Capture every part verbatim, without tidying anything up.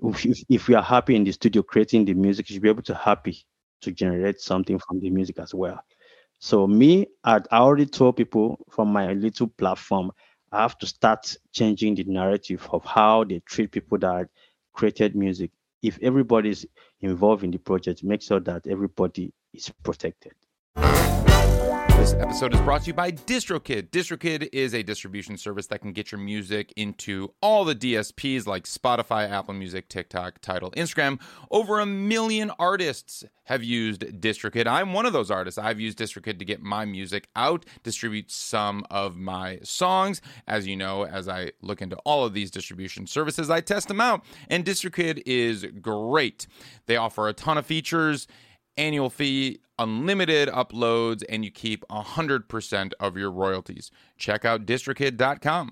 if, if we are happy in the studio creating the music, you should be able to happy to generate something from the music as well. So me, I I already told people from my little platform, I have to start changing the narrative of how they treat people that created music. If everybody's involved in the project, make sure that everybody is protected. This episode is brought to you by DistroKid. DistroKid is a distribution service that can get your music into all the D S Ps like Spotify, Apple Music, TikTok, Tidal, Instagram. Over a million artists have used DistroKid. I'm one of those artists. I've used DistroKid to get my music out, distribute some of my songs. As you know, as I look into all of these distribution services, I test them out. And DistroKid is great. They offer a ton of features, annual fee, unlimited uploads, and you keep one hundred percent of your royalties. Check out distrokid dot com.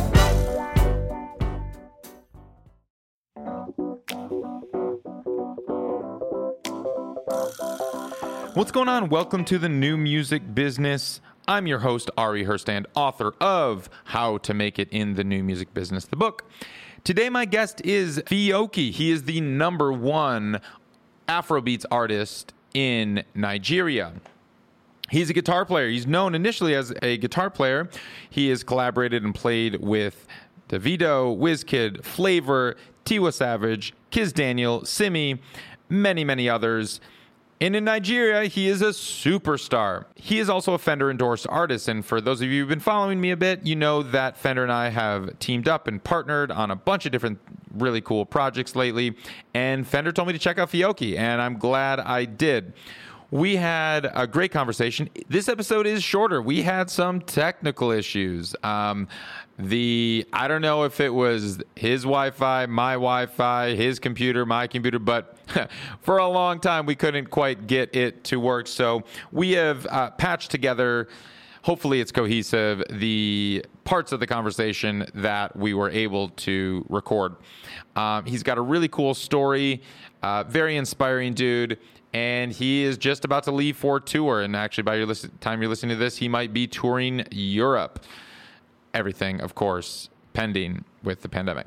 What's going on? Welcome to the New Music Business. I'm your host, Ari Herstand, author of How to Make It in the New Music Business, the book. Today, my guest is Fiyoki. He is the number one Afrobeats artist in Nigeria. He's a guitar player. He's known initially as a guitar player. He has collaborated and played with Davido, Wizkid, Flavor, Tiwa Savage, Kiz Daniel, Simi, many, many others. And in Nigeria, he is a superstar. He is also a Fender endorsed artist. And for those of you who've been following me a bit, you know that Fender and I have teamed up and partnered on a bunch of different really cool projects lately. And Fender told me to check out Fiyoki, and I'm glad I did. We had a great conversation. This episode is shorter. We had some technical issues. Um, the I don't know if it was his Wi-Fi, my Wi-Fi, his computer, my computer, but for a long time we couldn't quite get it to work. So we have uh, patched together. Hopefully it's cohesive, the parts of the conversation that we were able to record. Um, he's got a really cool story, uh, very inspiring dude, and he is just about to leave for tour. And actually, by the time you're listening to this, he might be touring Europe. Everything, of course, pending with the pandemic.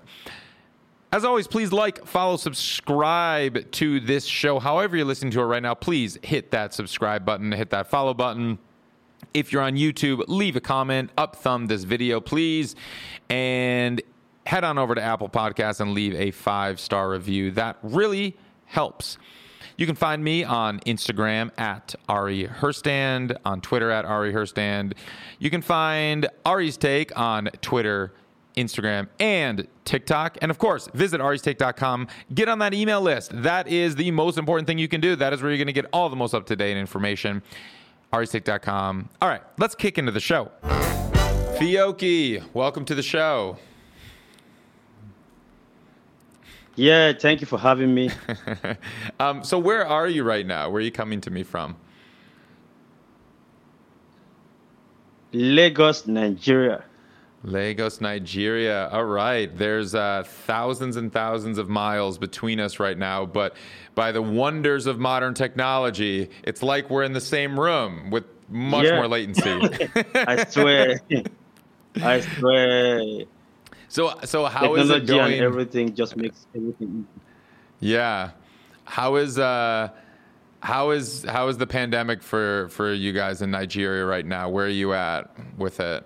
As always, please like, follow, subscribe to this show. However you're listening to it right now, please hit that subscribe button, hit that follow button. If you're on YouTube, leave a comment, up thumb this video, please, and head on over to Apple Podcasts and leave a five-star review. That really helps. You can find me on Instagram at Ari Herstand, on Twitter at Ari Herstand. You can find Ari's Take on Twitter, Instagram, and TikTok. And of course, visit aries take dot com. Get on that email list. That is the most important thing you can do. That is where you're going to get all the most up-to-date information. aries take dot com. All right, let's kick into the show. Fiyoki, welcome to the show. Yeah, thank you for having me. um, so where are you right now? Where are you coming to me from? Lagos, Nigeria. Lagos, Nigeria. All right. There's uh, thousands and thousands of miles between us right now, but by the wonders of modern technology, it's like we're in the same room with much Yeah. more latency. I swear. I swear. So, so how is it Technology going? and everything just makes everything easy. Yeah. How is uh how is how is the pandemic for for you guys in Nigeria right now? Where are you at with it?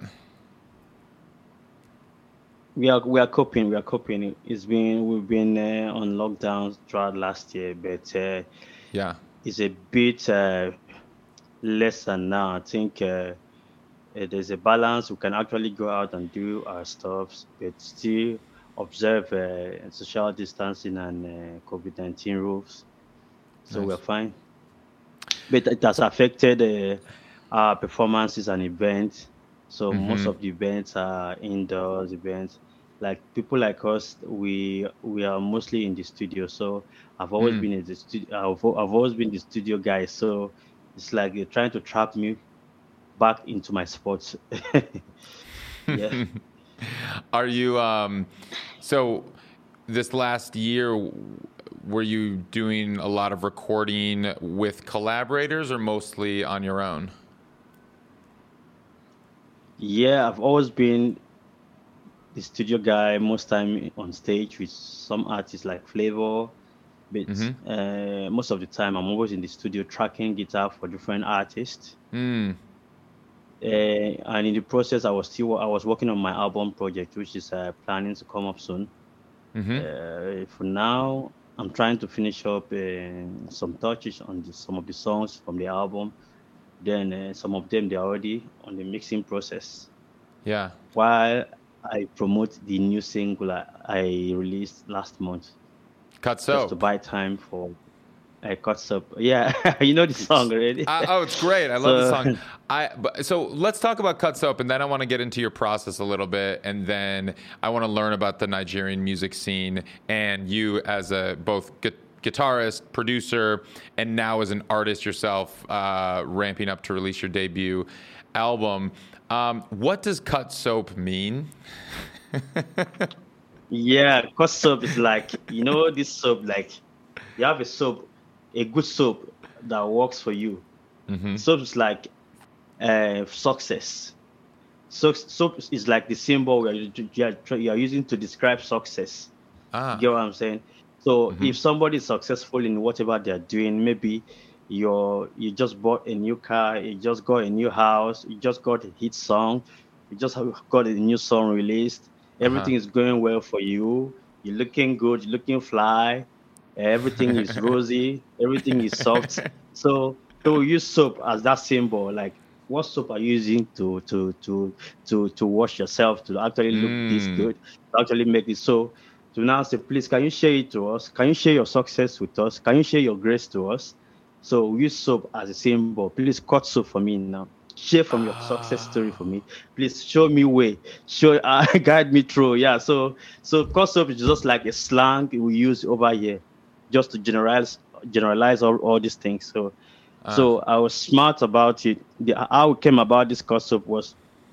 We are we are coping. We are coping. It's been we've been uh, on lockdown throughout last year, but uh, Yeah. it's a bit uh, lesser now. I think uh, uh, there's a balance. We can actually go out and do our stuff, but still observe uh, social distancing and uh, COVID nineteen rules. So we're Nice. fine. But it has affected uh, our performances and events. So most Mm-hmm. of the events are indoors events. Like people like us, we we are mostly in the studio. So I've always Mm. been in the studio. I've, al- I've always been the studio guy. So it's like they're trying to trap me back into my sports. Yeah. Are you um so this last year w- were you doing a lot of recording with collaborators or mostly on your own? Yeah, I've always been the studio guy most time on stage with some artists like Flavor, but Mm-hmm. uh, most of the time I'm always in the studio tracking guitar for different artists. Mm. Uh, and in the process, I was still I was working on my album project, which is uh, planning to come up soon. Mm-hmm. Uh, for now, I'm trying to finish up uh, some touches on the, some of the songs from the album. Then uh, some of them they're already on the mixing process. Yeah. While I promote the new single I, I released last month, Cut just to Soap. buy time for I cut up. Yeah, you know the song already. Uh, oh, it's great. I love the So song. I but, so let's talk about Cut Soap, and then I want to get into your process a little bit, and then I want to learn about the Nigerian music scene and you as a both gu- guitarist, producer, and now as an artist yourself, uh, ramping up to release your debut album. Um, what does Cut Soap mean? yeah, cut soap is like you know this soap like you have a soap, a good soap that works for you. Mm-hmm. Soap is like uh, success. So soap is like the symbol we are, you are, tr- you are using to describe success. You Ah. get what I'm saying? So Mm-hmm. if somebody is successful in whatever they're doing, maybe you're you just bought a new car, you just got a new house, you just got a hit song, you just have got a new song released, Uh-huh. everything is going well for you, you're looking good, you're looking fly, everything is rosy, everything is soft. So so we use soap as that symbol, like what soap are you using to to to to to wash yourself to actually look this Mm. good, to actually make it so to now say, please, can you share it to us? Can you share your success with us? Can you share your grace to us? So we use soap as a symbol. Please cut soap for me now. Share from your success story for Oh. me. Please show me way. Show uh, guide me through. Yeah. So so cut soap is just like a slang we use over here, just to generalize generalize all, all these things. So Uh, so I was smart about it. The, how it came about this cut soap was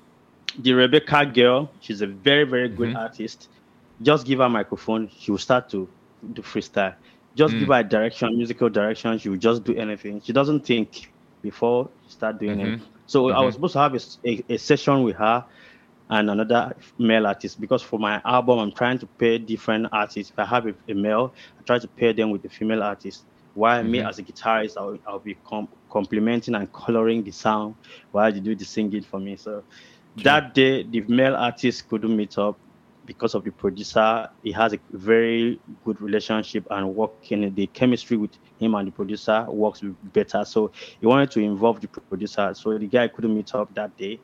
the Rebecca girl. She's a very very good mm-hmm. artist. Just give her a microphone, she will start to do freestyle. Just give Mm. her a direction, musical direction, she will just do anything. She doesn't think before she start doing it. Mm-hmm. So I Mm-hmm. was supposed to have a, s- a- a session with her and another male artist because for my album I'm trying to pair different artists. If I have a, a male, I try to pair them with the female artist. While me Mm-hmm. as a guitarist, I'll, I'll be com- complementing and coloring the sound while you do the singing for me. So Sure. that day the male artist couldn't meet up because of the producer. He has a very good relationship and working the chemistry with him and the producer works better. So he wanted to involve the producer. So the guy couldn't meet up that day.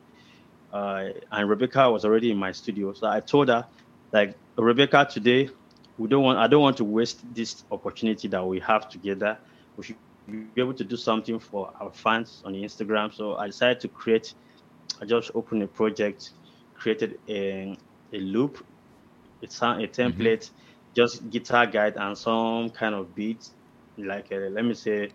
Uh, and Rebecca was already in my studio. So I told her, like, Rebecca, today we don't want I don't want to waste this opportunity that we have together. We should be able to do something for our fans on the Instagram. So I decided to create I just opened a project, created a, a loop, it's a, a Mm-hmm. template, just guitar guide and some kind of beats, like a, let me say,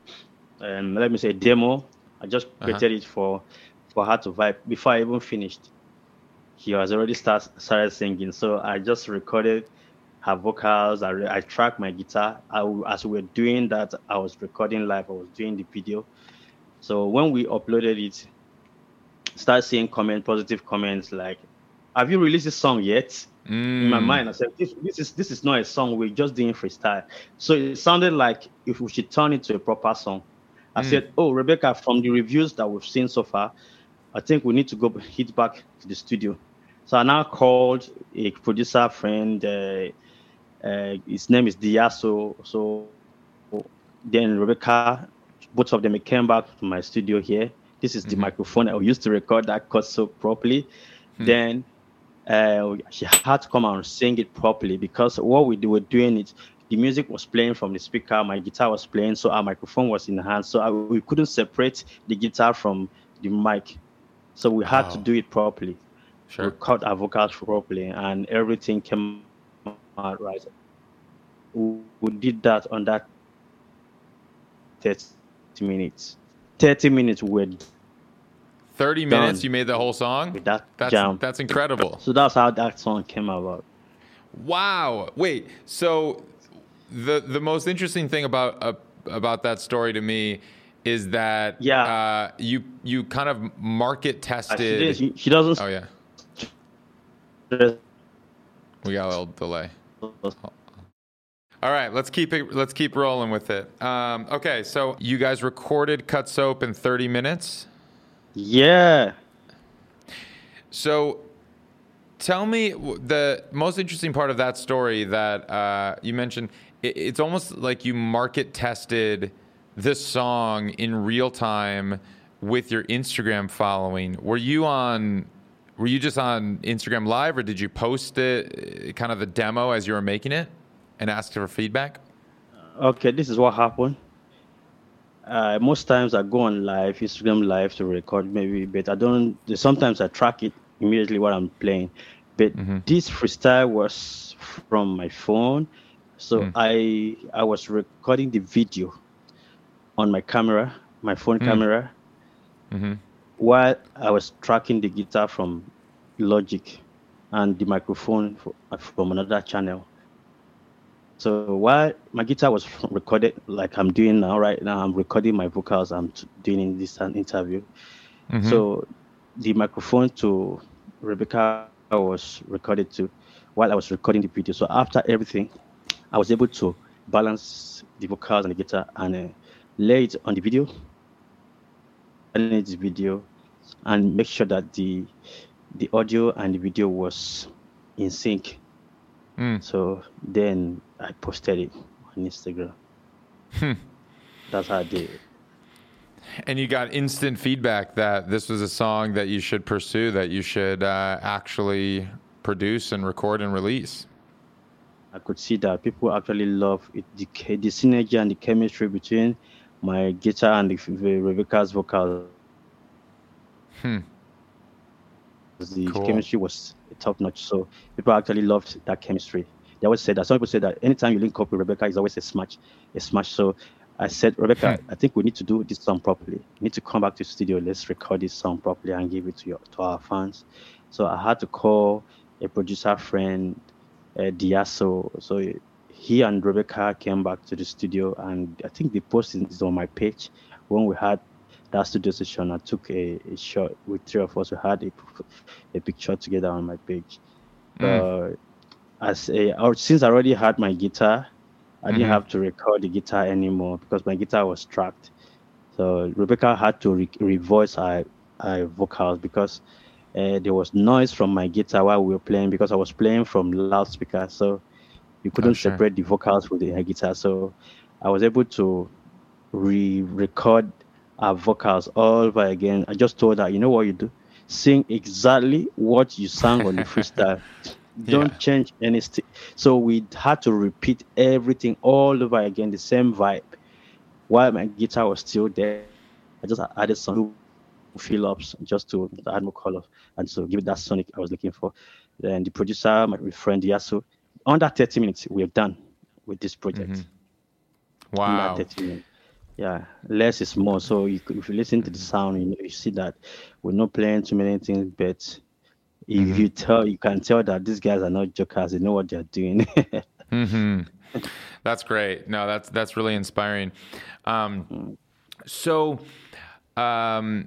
um, let me say demo. I just Uh-huh. created it for for her to vibe. Before I even finished, she has already start, started singing. So I just recorded her vocals. I, re- I tracked my guitar. I, w- as we were doing that, I was recording live. I was doing the video. So when we uploaded it, start seeing comment, positive comments like, "Have you released this song yet?" In my Mm. mind, I said, "This, this is this is not a song. We're just doing freestyle." So it sounded like if we should turn it to a proper song. I Mm. said, "Oh, Rebecca, from the reviews that we've seen so far, I think we need to go b- hit back to the studio." So I now called a producer friend. Uh, uh, his name is Diaso. So then Rebecca, both of them came back to my studio here. This is the Mm-hmm. microphone I used to record that cut so properly. Hmm. Then uh, she had to come out and sing it properly because what we do- were doing it, the music was playing from the speaker, my guitar was playing, so our microphone was in the hand, so I, we couldn't separate the guitar from the mic, so we had to Oh, do it properly, sure. record our vocals properly, and everything came out right. We did that on that thirty minutes. thirty minutes we were done thirty minutes, you with made the that whole song? jam. That's that's So that's how incredible. that song came about. Wow. Wait. So the the most interesting thing about uh, about that story to me is that Yeah, uh, you you kind of market uh, she didn't. tested. She, she doesn't Oh yeah. stress about We got a little delay. All right, let's keep it. Let's keep rolling with it. Um, okay, so you guys recorded Cut Soap in thirty minutes. Yeah. So, tell me the most interesting part of that story that uh, you mentioned. It, it's almost like you market tested this song in real time with your Instagram following. Were you on? Were you just on Instagram Live, or did you post it, kind of the demo as you were making it, and ask for feedback? Okay, this is what happened. Uh, most times I go on live, Instagram Live to record maybe, but I don't. Sometimes I track it immediately what I'm playing. But Mm-hmm. this freestyle was from my phone, so Mm. I I was recording the video on my camera, my phone Mm. camera, Mm-hmm. while I was tracking the guitar from Logic and the microphone fro- from another channel. So while my guitar was recorded, like I'm doing now, right now, I'm recording my vocals. I'm t- doing in this an interview. Mm-hmm. So the microphone to Rebecca was recorded too, while I was recording the video. So after everything, I was able to balance the vocals and the guitar and uh, lay it on the video, manage the video, and make sure that the the audio and the video was in sync. Mm. So then I posted it on Instagram. Hmm. That's how I did it. And you got instant feedback that this was a song that you should pursue, that you should uh, actually produce and record and release. I could see that people actually love it, the, che- the synergy and the chemistry between my guitar and the, the Rebecca's vocals. Hmm. The Cool. chemistry was top notch. So people actually loved that chemistry. They always said that. Some people say that anytime you link up with Rebecca, it's always a smash, a smash. So I said, Rebecca, I think we need to do this song properly. We need to come back to the studio. Let's record this song properly and give it to your to our fans. So I had to call a producer friend, uh, Diaso. So he and Rebecca came back to the studio, and I think the post is on my page. When we had that studio session, I took a, a shot with three of us. We had a, a picture together on my page. Mm. Uh, as a, or since I already had my guitar, I didn't Mhm. have to record the guitar anymore because my guitar was tracked. So Rebecca had to re- revoice her, her vocals because uh, there was noise from my guitar while we were playing because I was playing from loudspeaker. So you couldn't Oh, sure. separate the vocals with the her guitar. So I was able to re-record our vocals all over again. I just told her, you know what you do? Sing exactly what you sang on the freestyle. Don't Yeah. change anything. So we had to repeat everything all over again, the same vibe. While my guitar was still there, I just added some fill ups just to add more color and to give it that sonic I was looking for. Then the producer, my friend Yasu, under thirty minutes, we are done with this project. Mhm. Under Wow. thirty minutes. Yeah, less is more. So you, could- if you listen to the sound, you know, you see that we're not playing too many things, but if Mhm. you tell, you can tell that these guys are not jokers. They know what they're doing. Hmm. That's great. No, that's that's really inspiring. Um, so, um,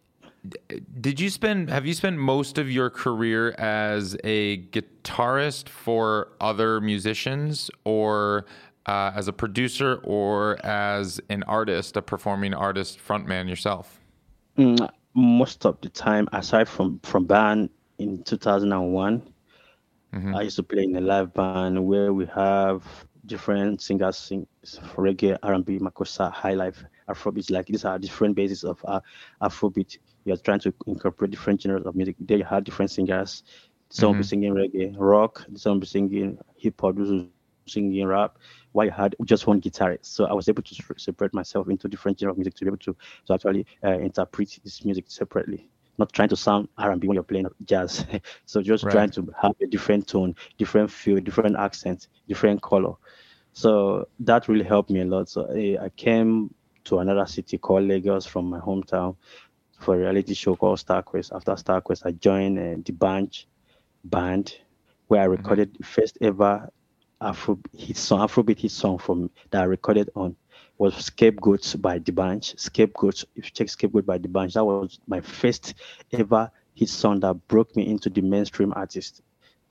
d- did you spend? Have you spent most of your career as a guitarist for other musicians, or uh, as a producer, or as an artist, a performing artist, frontman yourself? Mm, Most of the time, aside from from band in two thousand one, Hmm. I used to play in a live band where we have different singers sing for reggae, R and B, makossa, high life, Afrobeat. Like these are different bases of uh, Afrobeat. You are trying to incorporate different genres of music. There you have different singers. Some will be Hmm. singing reggae, rock. Some will be singing hip hop. Those will be singing rap. While you had just one guitarist, so I was able to s- separate myself into different genres of music to be able to to actually uh, interpret this music separately. Not trying to sound R and B when you're playing jazz. So just trying Right. to have a different tone, different feel, different accent, different color. So that really helped me a lot. So I, I came to another city called Lagos from my hometown for a reality show called StarQuest. After StarQuest, I joined uh, the band band where I Hmm. recorded the first ever Afro hit song, Afrobeat hit song from that I recorded on was Scapegoats by the Bunch. Scapegoats, if you check Scapegoat by the Bunch, that was my first ever hit song that broke me into the mainstream artist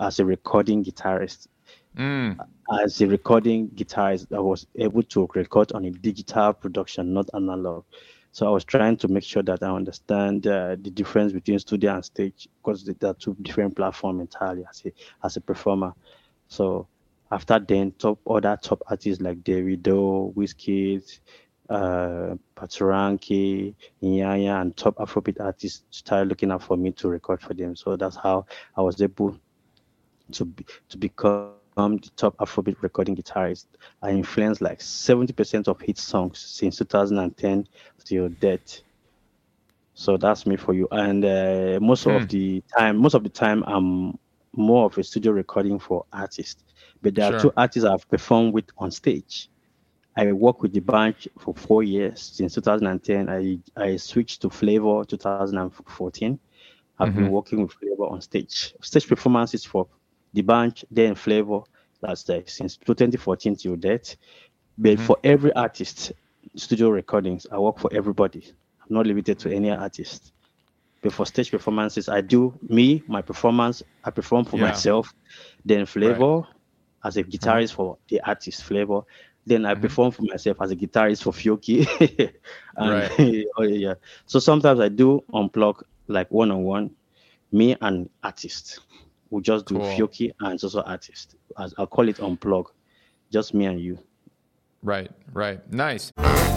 as a recording guitarist. Mm. As a recording guitarist, I was able to record on a digital production, not analog. So I was trying to make sure that I understand uh, the difference between studio and stage, because they are two different platforms entirely as a as a performer. So after then, top other top artists like Davido, Wizkid, uh, Patoranking, Nyanya, and top Afrobeat artists started looking out for me to record for them. So that's how I was able to be, to become the top Afrobeat recording guitarist. I influenced like seventy percent of hit songs since two thousand ten till date. So that's me for you. And uh, most of Hmm. the time, most of the time, I'm more of a studio recording for artists. But there are two Sure. artists I've performed with on stage. I worked with the band for four years since two thousand ten. I I switched to Flavor two thousand fourteen. I've been Mm-hmm. working with Flavor on stage. Stage performances for the band, then Flavor, that's like since twenty fourteen till date. But Mm-hmm. for every artist, studio recordings, I work for everybody. I'm not limited to any artist. But for stage performances, I do me, my performance, I perform for Yeah. myself. Then Right. Flavor as a Mm-hmm. guitarist for the artist Flavor. Then I Mm-hmm. perform for myself as a guitarist for Fioki. And Right. oh yeah. So sometimes I do unplug like one on one, me and artist. We just do Cool. Fioki and it's also artist. As I'll call it unplug. Just me and you. Right. Right. Nice.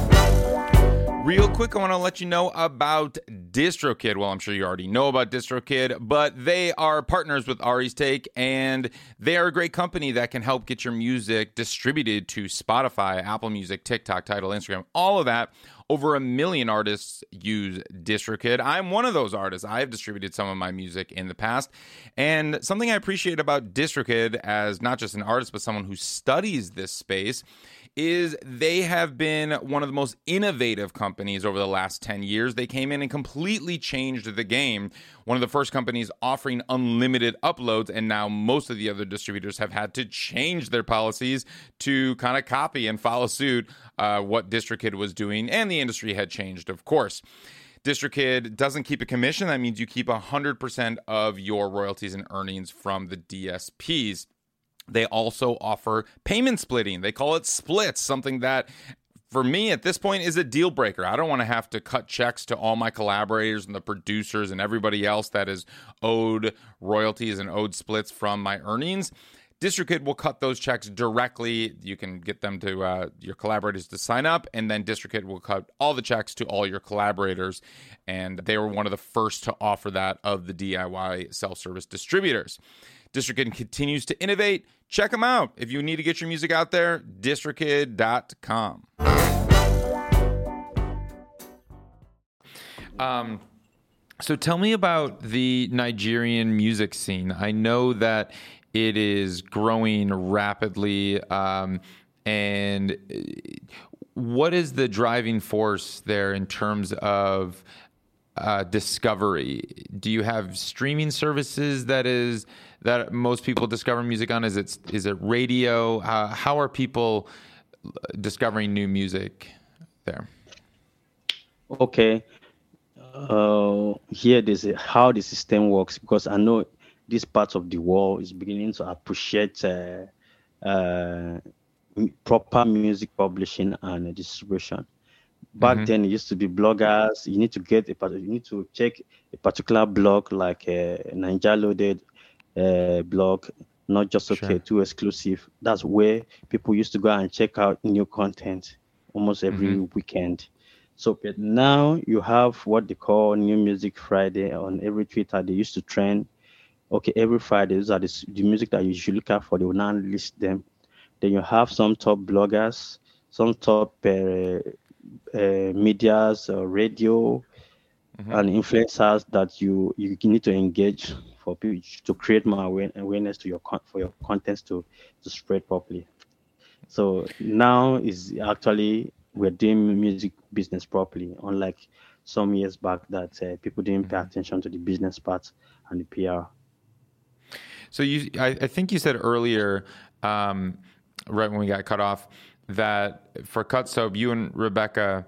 Real quick, I want to let you know about DistroKid. Well, I'm sure you already know about DistroKid, but they are partners with Ari's Take, and they are a great company that can help get your music distributed to Spotify, Apple Music, TikTok, Tidal, Instagram, all of that. Over a million artists use DistroKid. I'm one of those artists. I have distributed some of my music in the past. And something I appreciate about DistroKid as not just an artist, but someone who studies this space is they have been one of the most innovative companies over the last ten years. They came in and completely changed the game. One of the first companies offering unlimited uploads, and now most of the other distributors have had to change their policies to kind of copy and follow suit uh, what DistroKid was doing, and the industry had changed, of course. DistroKid doesn't keep a commission. That means you keep one hundred percent of your royalties and earnings from the D S Ps. They also offer payment splitting. They call it splits, something that for me at this point is a deal breaker. I don't want to have to cut checks to all my collaborators and the producers and everybody else that is owed royalties and owed splits from my earnings. DistroKid will cut those checks directly. You can get them to uh, your collaborators to sign up, and then DistroKid will cut all the checks to all your collaborators. And they were one of the first to offer that of the D I Y self-service distributors. DistroKid continues to innovate. Check them out. If you need to get your music out there, distrokid dot com. Um, so tell me about the Nigerian music scene. I know that it is growing rapidly. Um, and what is the driving force there in terms of uh, discovery? Do you have streaming services that is that most people discover music on? Is it is it radio? Uh, how are people discovering new music there? Okay. Uh, here this is how the system works, because I know this part of the world is beginning to appreciate uh, uh, m- proper music publishing and distribution. Back Mm-hmm. then, it used to be bloggers. You need to get a part- you need to check a particular blog like a Ninja Loaded uh, blog, not just okay Sure. too exclusive. That's where people used to go and check out new content almost every Mm-hmm. weekend. So but now you have what they call New Music Friday on every Twitter. They used to trend. Okay, every Friday, these are the, s- the music that you should look out for. They will now list them. Then you have some top bloggers, some top uh, uh, medias, uh, radio, Mm-hmm. and influencers that you you need to engage for people to create more aware- awareness to your con- for your contents to to spread properly. So now is actually we're doing music business properly, unlike some years back that uh, people didn't pay Mm-hmm. attention to the business part and the P R. So you, I, I think you said earlier, um, right when we got cut off, that for Cut Soap, you and Rebecca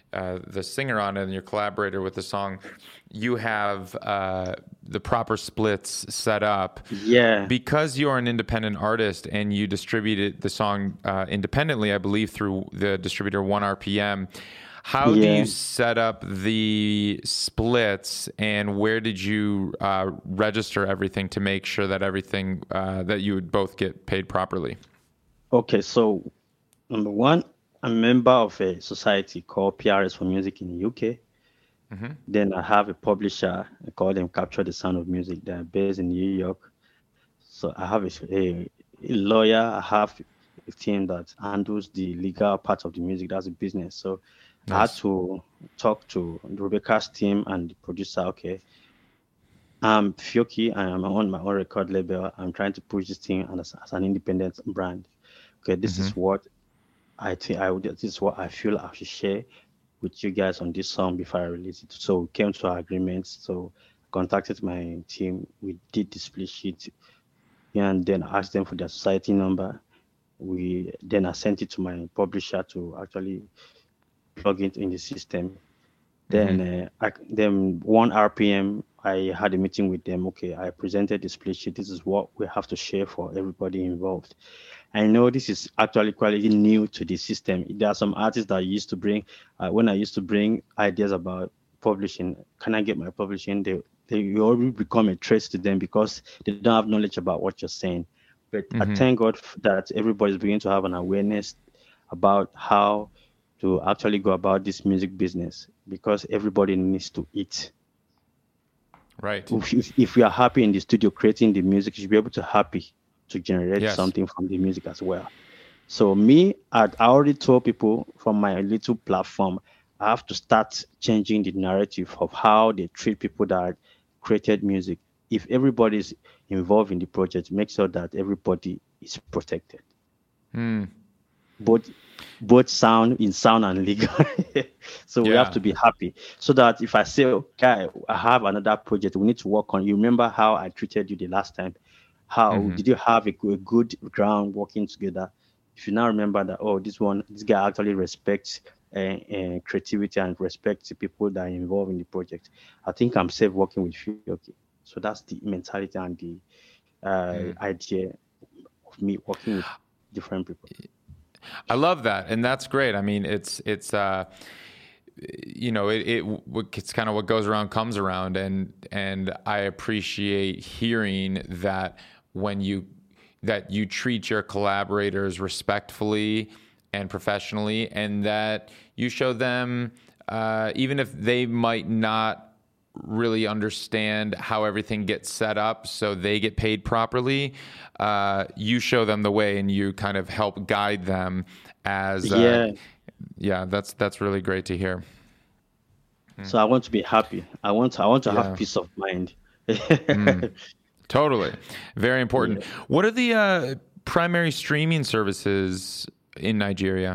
uh, the singer on it and your collaborator with the song, you have uh, the proper splits set up. Yeah, Because you're an independent artist and you distributed the song uh, independently, I believe through the distributor one R P M, how do yeah. you set up the splits, and where did you uh, register everything to make sure that everything uh, that you would both get paid properly? Okay, so number one, I'm a member of a society called P R S for Music in the U K. Mm-hmm. Then I have a publisher, I call them Capture the Sound of Music. They're based in New York. So I have a, a, a lawyer, I have a team that handles the legal part of the music. That's a business. So I had Nice. to talk to Rebecca's team and the producer. Okay, I'm Fioki. I am on my own record label. I'm trying to push this thing as, as an independent brand. Okay, this Mm-hmm. is what I think I would. This is what I feel I should share with you guys on this song before I release it. So we came to our agreement. So I contacted my team. We did the split sheet, and then asked them for their society number. We then I sent it to my publisher to actually plug it in the system. Mm-hmm. Then, uh, I, then one R P M, I had a meeting with them. Okay, I presented the split sheet. This is what we have to share for everybody involved. I know this is actually quite new to the system. There are some artists that used to bring, uh, when I used to bring ideas about publishing, can I get my publishing? They they already become a threat to them because they don't have knowledge about what you're saying. But I Mm-hmm. thank God f- that everybody's beginning to have an awareness about how to actually go about this music business because everybody needs to eat. Right. If, if if we are happy in the studio creating the music, you should be able to happy to generate Yes. something from the music as well. So me, I I already told people from my little platform, I have to start changing the narrative of how they treat people that created music. If everybody is involved in the project, make sure that everybody is protected, Mm. both both sound in sound and legal. So we have Yeah. to be happy. So that if I say, okay, I have another project we need to work on, you remember how I treated you the last time? How Mm-hmm. did you have a, good- a good ground working together? If you now remember that, oh, this one, this guy actually respects uh, uh, creativity and respects the people that are involved in the project, I think I'm safe working with you. Okay. So that's the mentality and the uh, Mm. idea of me working with different people. I love that, and that's great. I mean, it's it's uh, you know, it, it it's kind of what goes around comes around, and and I appreciate hearing that when you that you treat your collaborators respectfully and professionally, and that you show them, uh, even if they might not really understand how everything gets set up so they get paid properly, uh, you show them the way and you kind of help guide them as uh, Yeah. yeah, that's that's really great to hear. So I want to be happy. I want I want to have Yeah. peace of mind. Totally. Very important. Yeah. What are the uh, primary streaming services in Nigeria?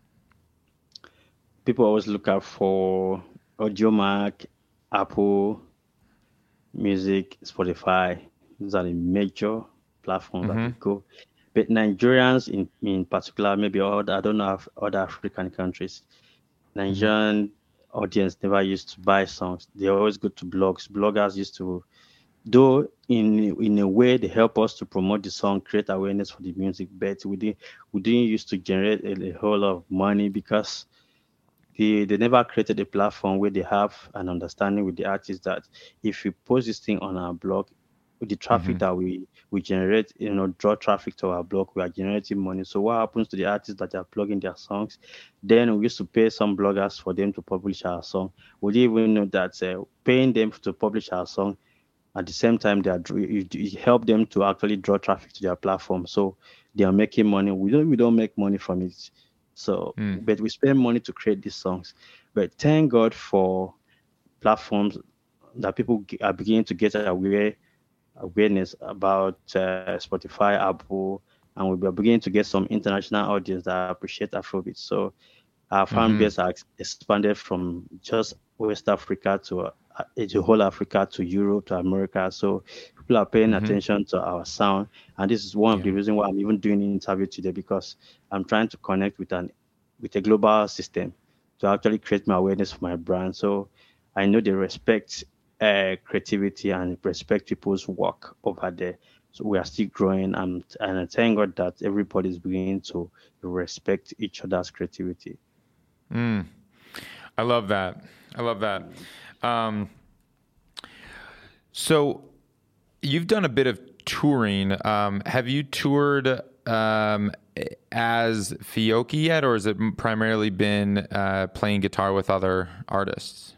People always look out for Audiomack, Apple Music, Spotify. These are the major platforms that they Hmm. go. But Nigerians in, in particular, maybe other, I don't know if other African countries, Hmm. Nigerian audience never used to buy songs. They always go to blogs. Bloggers used to, though in in a way they help us to promote the song, create awareness for the music, but we didn't we didn't used to generate a, a whole lot of money because they they never created a platform where they have an understanding with the artist that if we post this thing on our blog, with the traffic Hmm. that we we generate, you know, draw traffic to our blog, we are generating money. So what happens to the artists that are plugging their songs? Then we used to pay some bloggers for them to publish our song. We didn't even know that uh, paying them to publish our song at the same time they are dr- you, you help them to actually draw traffic to their platform, so they are making money. We don't we don't make money from it. So Mm. but we spend money to create these songs. But thank God for platforms that people ge- are beginning to get aware awareness about uh, Spotify, Apple, and we are beginning to get some international audience that appreciate Afrobeat. So our fan Hmm. base has expanded from just West Africa to uh, the whole Africa to Europe to America. So people are paying Hmm. attention to our sound, and this is one of the Yeah. reasons why I'm even doing an interview today because I'm trying to connect with an with a global system to actually create my awareness for my brand. So I know they respect uh, creativity and respect people's work over there. So we are still growing, and and I thank God that everybody is beginning to respect each other's creativity. Mm. I love that. I love that. Um, so you've done a bit of touring. Um, have you toured um, as Fiocchi yet, or has it primarily been uh, playing guitar with other artists?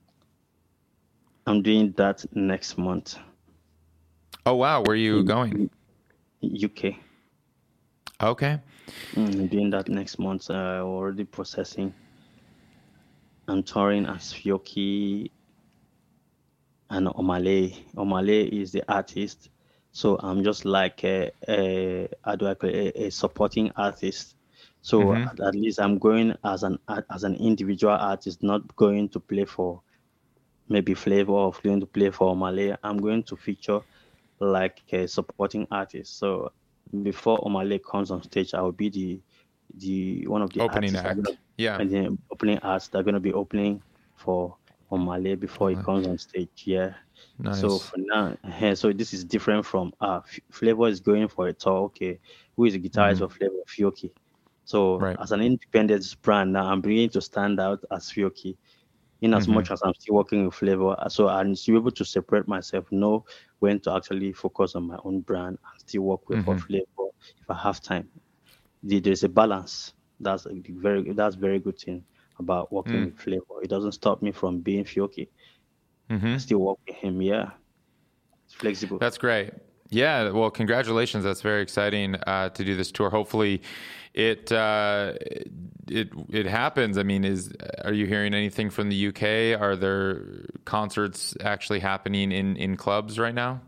I'm doing that next month. Oh, wow. Where are you going? U K. Okay. Mm, I'm doing that next month. Uh, already processing. I'm touring as Fiocchi and Omale. Omale is the artist. So I'm just like a, a, how do I call it, a, a supporting artist. So Mm-hmm. at, at least I'm going as an as an individual artist, not going to play for maybe Flavor or going to play for Omale. I'm going to feature like a supporting artist. So before Omale comes on stage, I will be the the one of the Opening artists that are act. gonna, Yeah. and the opening artists that are gonna be opening for Omale before he Okay. comes on stage. Yeah. So Nice. for now, eh, so this is different from uh F- Flavor is going for a tour. Okay, who is the guitarist Mm-hmm. of Flavor? Fiocchi. So Right. as an independent brand now, I'm beginning to stand out as Fiocchi in as Mm-hmm. much as I'm still working with Flavor. So I'm still able to separate myself, know when to actually focus on my own brand and still work with for Mm-hmm. Flavor if I have time. The- There's a balance. That's a very that's very good thing about working Mm. with Flavor. It doesn't stop me from being Fiocchi. I Mm-hmm. still work with him. Yeah, it's flexible. That's great. Yeah, well, congratulations. That's very exciting uh, to do this tour. Hopefully, it uh, it it happens. I mean, is are you hearing anything from the U K? Are there concerts actually happening in, in clubs right now?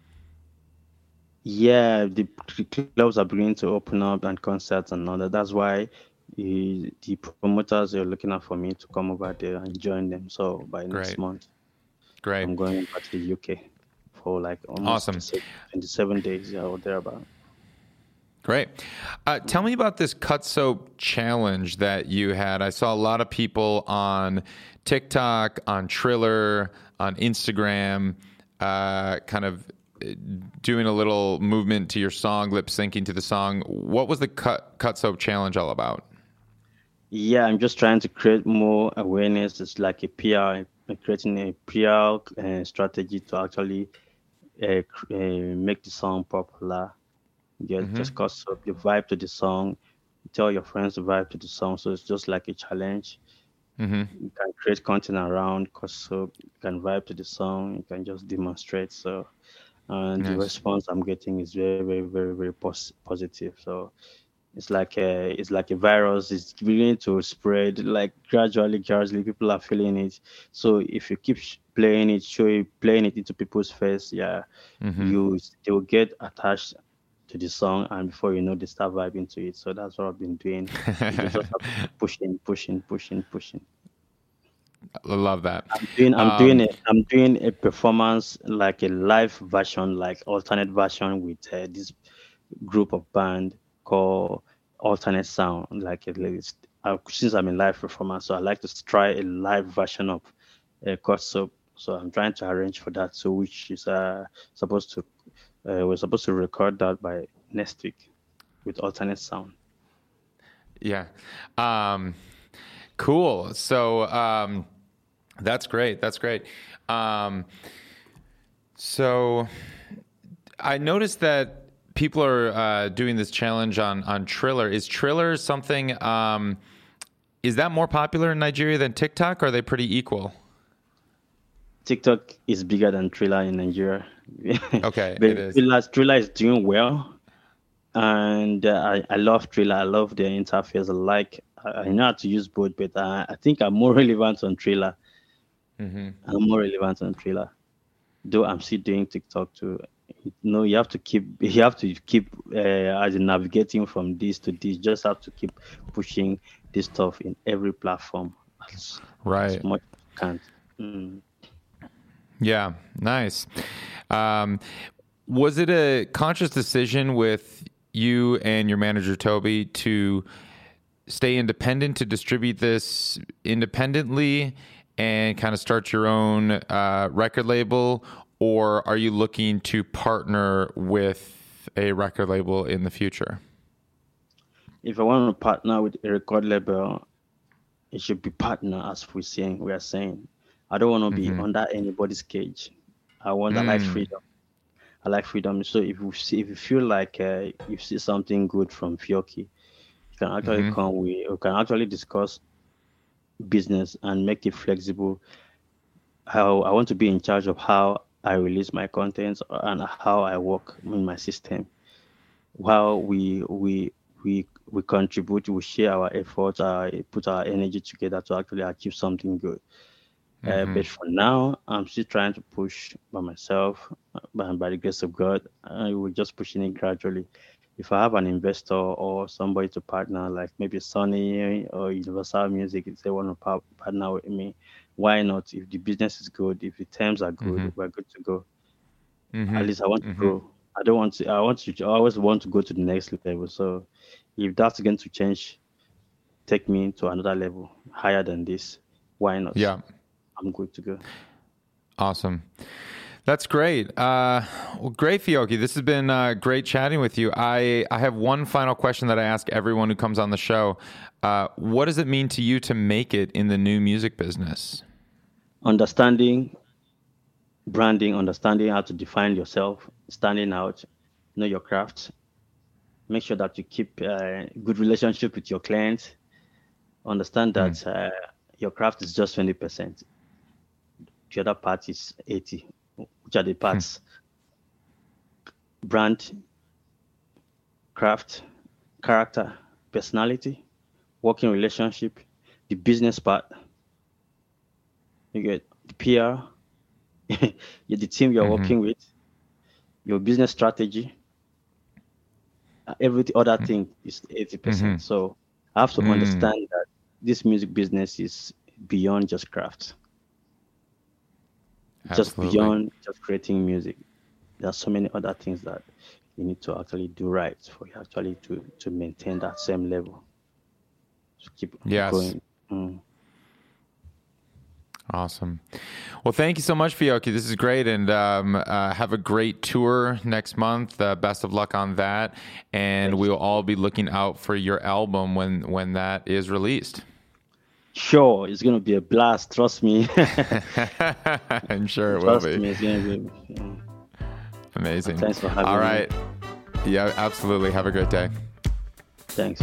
Yeah, the c- clubs are beginning to open up and concerts and all that. That's why the, the promoters are looking out for me to come over there and join them. So by next Great, month, great, I'm going back to the U K for like almost awesome, se- twenty-seven days, yeah, or thereabout. great. Uh, tell me about this cut soap challenge that you had. I saw a lot of people on TikTok, on Triller, on Instagram, uh, kind of doing a little movement to your song, lip syncing to the song. What was the cut cut soap challenge all about? Yeah, I'm just trying to create more awareness. It's like a P R, uh, creating a P R uh, strategy to actually uh, cr- uh, make the song popular. Just, Mm-hmm. just cause up the vibe to the song, tell your friends to vibe to the song. So it's just like a challenge. Mm-hmm. You can create content around cause so you can vibe to the song, you can just demonstrate. So and the Nice. response I'm getting is very, very, very, very pos- positive. So it's like a it's like a virus. It's beginning to spread like gradually, gradually. People are feeling it. So if you keep sh- playing it, show it, playing it into people's face, yeah, Mm-hmm. you they will get attached to the song, and before you know, they start vibing to it. So that's what I've been doing. You just have to keep pushing, pushing, pushing, pushing. I love that. I'm doing I'm doing Um, a I'm doing a performance like a live version, like alternate version with uh, this group of band called Alternate Sound. Like at least uh, since I'm in live performance, so I like to try a live version of uh, Cut Soap. So I'm trying to arrange for that. So which is uh supposed to uh, we're supposed to record that by next week with Alternate Sound. yeah. Um, cool. So um, that's great. That's great. Um, so I noticed that people are uh, doing this challenge on on Triller. Is Triller something? Um, is that more popular in Nigeria than TikTok? Or are they pretty equal? TikTok is bigger than Thriller in Nigeria. Okay, it But is. Thriller, Thriller is doing well, and uh, I, I love Thriller. I love their interface. I like I, I know how to use both, but I, I think I'm more relevant on Thriller. Mm-hmm. I'm more relevant on Thriller, though I'm still doing TikTok too. No, you have to keep you have to keep uh, as in navigating from this to this. Just have to keep pushing this stuff in every platform as, as Right. much as you can. Mm. Yeah. Nice. Um, was it a conscious decision with you and your manager Toby to stay independent to distribute this independently and kind of start your own uh, record label, or are you looking to partner with a record label in the future? If I want to partner with a record label, it should be partner, as we saying we are saying. I don't want to be Mm-hmm. under anybody's cage. I want, I like Mm. freedom. I like freedom. So if you see, if you feel like uh, you see something good from Fiocchi, you can actually Mm-hmm. come. We we can actually discuss business and make it flexible. How I want to be in charge of how I release my contents and how I work in my system. How we we we we contribute, we share our efforts, uh, put our energy together to actually achieve something good. Uh, Mm-hmm. but for now, I'm still trying to push by myself, uh, by, by the grace of God. I will just pushing it gradually. If I have an investor or somebody to partner, like maybe Sony or Universal Music, if they want to par- partner with me, why not? If the business is good, if the terms are Mm-hmm. good, we're good to go. At Mm-hmm. least I want to Mm-hmm. grow. I don't want to. I want to. I always want to go to the next level. So, if that's going to change, take me to another level higher than this, why not? Yeah. I'm good to go. Awesome. That's great. Uh, well, great, Fiocchi. This has been uh, great chatting with you. I, I have one final question that I ask everyone who comes on the show. Uh, what does it mean to you to make it in the new music business? Understanding branding, understanding how to define yourself, standing out, know your craft. Make sure that you keep a good relationship with your clients. Understand Mm. that uh, your craft is just twenty percent. The other part is eighty. Which are the parts? Brand, craft, character, personality, working relationship, the business part. You get the P R, the team you're Mm-hmm. working with, your business strategy. Uh, Every other thing is eighty percent. Mm-hmm. So I have to Mm. understand that this music business is beyond just craft, just Absolutely. beyond just creating music. There are so many other things that you need to actually do right for you actually to to maintain that same level, to keep Yes. going. Mm. Awesome. Well, thank you so much, Fiocchi. This is great. And um, uh, have a great tour next month. Uh, best of luck on that. And Thank we you. will all be looking out for your album when, when that is released. Sure, it's gonna be a blast. Trust me. I'm sure it will Trust be. me, it's gonna be. Yeah. Amazing. Thanks for having All me. right. Yeah, absolutely. Have a great day. Thanks.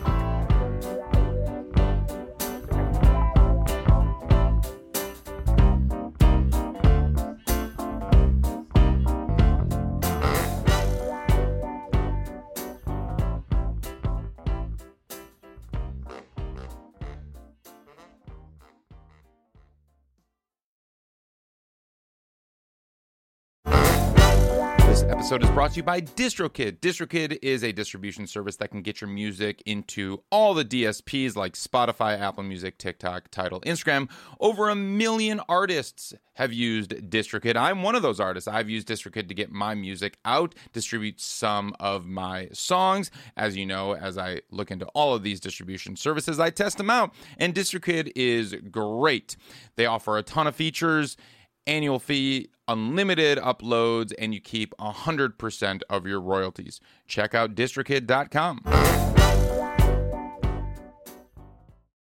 This episode is brought to you by DistroKid. DistroKid is a distribution service that can get your music into all the D S Ps like Spotify, Apple Music, TikTok, Tidal, Instagram. Over a million artists have used DistroKid. I'm one of those artists. I've used DistroKid to get my music out, distribute some of my songs. As you know, as I look into all of these distribution services, I test them out. And DistroKid is great. They offer a ton of features, annual fee, unlimited uploads, and you keep one hundred percent of your royalties. Check out distrokid dot com.